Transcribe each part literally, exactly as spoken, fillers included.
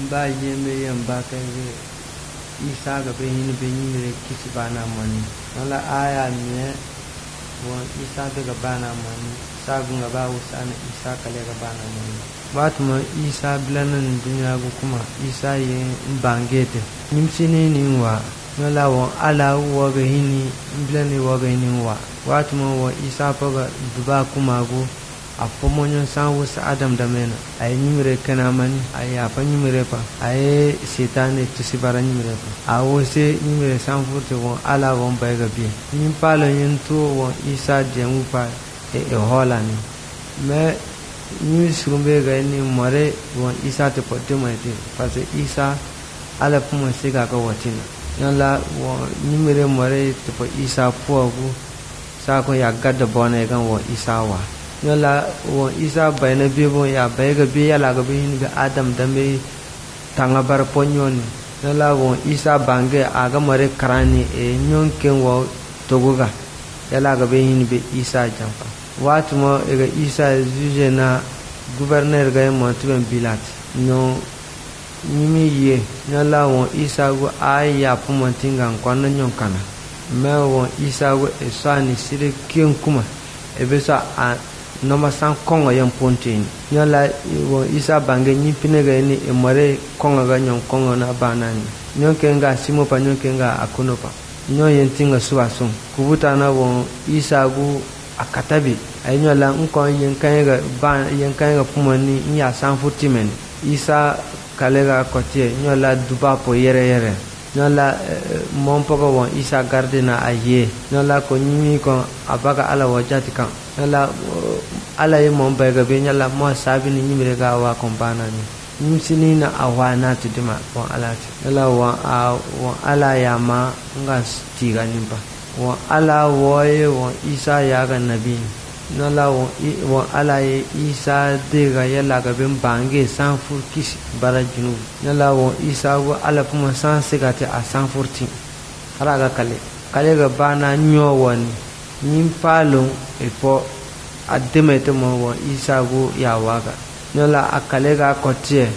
ba yeme yem ba ka isa ga be hin be ni kisi bana mani wala aya ne won isa daga bana mani sagun ga ba usana isa kale ga bana mani watuma isa blanan dunya go kuma isa yin bangete nimsini ni wa wala won ala wo ga hini blani wo ga hini wa watuma wo isa paga duba kuma go apomonyo sanwo sa adam da mena ay nimire kana mani ay apa nimire pa ay setane tusi bara nimire pa awo se nimire sanfurte won ala won bayga bi nim palo yento won isa jemu pa e e holani me ni surumbe ga ni more won isa te pote moite parce isa ala pumo siga ka watina yalla won nimire more te po isa pogu sa ko ya gadda bone gan won isa wa yalla won isa bayna bebo ya bayga be yalla ga be hin ga adam dambe tanga bar ponyoni yalla won isa bange aga mare karani e nyonken wo togoga yalla ga be hin be isa jampa watmo e ga isa juje na gouverneur ga mo tuben bilat no nimi ye yalla won isa go aya pumo tinga kono nyonkana me won isa go e sani sire ken kuma e be sa noma san kongo yam pontin nyala wo isa bange ni pinega ni e more kongo ga nyon kongo na banani nyonkenga simo pa nyonkenga akuno pa nyon yentinga suwasun kubuta na wo isa gu akatabi ay nyola nko yenkenga ban yenkenga pumani nya san futimen isa kalega kotie nyola duba po yere yere nyola mon pogo won isa gardena aye nyola ko nyimi ko abaga ala wajati kan nyola ala ye mon bayga be nyala mo sabi ni nyimire ga wa kompana ni nimsini na awana tidima won ala ti nyola wa won ala ya ma nga tiga nimba won ala woye won isa ya ga nabi nyola won won ala ye isa de ga yalla ga ben bange san fur kisi bara junu nyola won isa go ala puma san sigate a san furti ara ga kale kale ga bana nyo woni nim palo e po ademete mo won isa go ya waga nyola akale ga kotie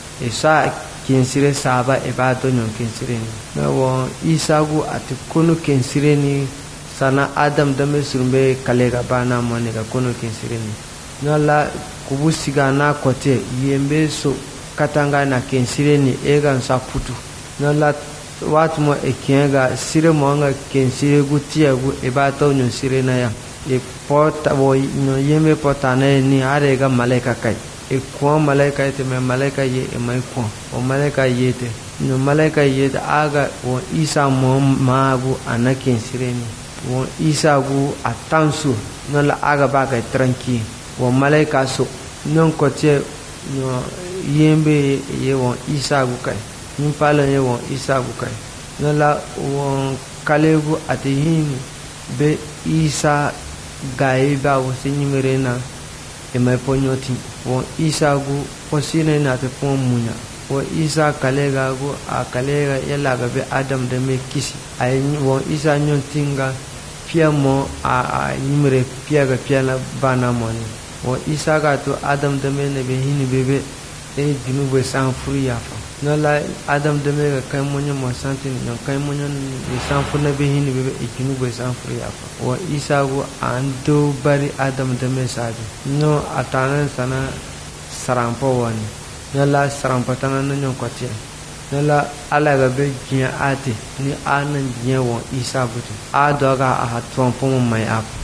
isa kinsire saba e ba to nyon kinsire ni no won isa go atikono kinsire ni sana adam da me surumbe kale ga bana mo ne ga kono kinsire ni nyola kubusiga na kotie yembe so katanga na kinsire ni e ga sa putu nyola watu mo e kienga sire mo nga kinsire go tie go e ba to nyon sire na ya e pota wo no yeme pota ne ni are ga malaika kai e ko malaika ite me malaika ye e mai ko o malaika yete no malaika yete aga wo isa mo magu anakin sireni wo isa gu atansu no la aga ba ga tranki wo malaika so non ko tie no yembe ye wo isa gu kai nim pala ye wo isa gu kai no la wo kalegu atihini be isa gaiba wo sinyimerena e mai ponyoti wo isa gu posine na te pon munya wo isa kalega gu a kalega yalla ga be adam da me kisi ay wo isa nyontinga piamo a nyimere piaga piana bana moni wo isa ga to adam da me ne be hini bebe e dinu be san furiya fa no la adam de me ga kai monyo mo santin no kai monyo ni san fu na be hini be ikinu be san fu ya fa wa isa go ando bari adam de me sabi no atana sana sarampo wani no la sarampo tana no nyon kwatia no la ala ga be jiya ate ni anan jiya wo isa buti a doga a hatwan fu mai apa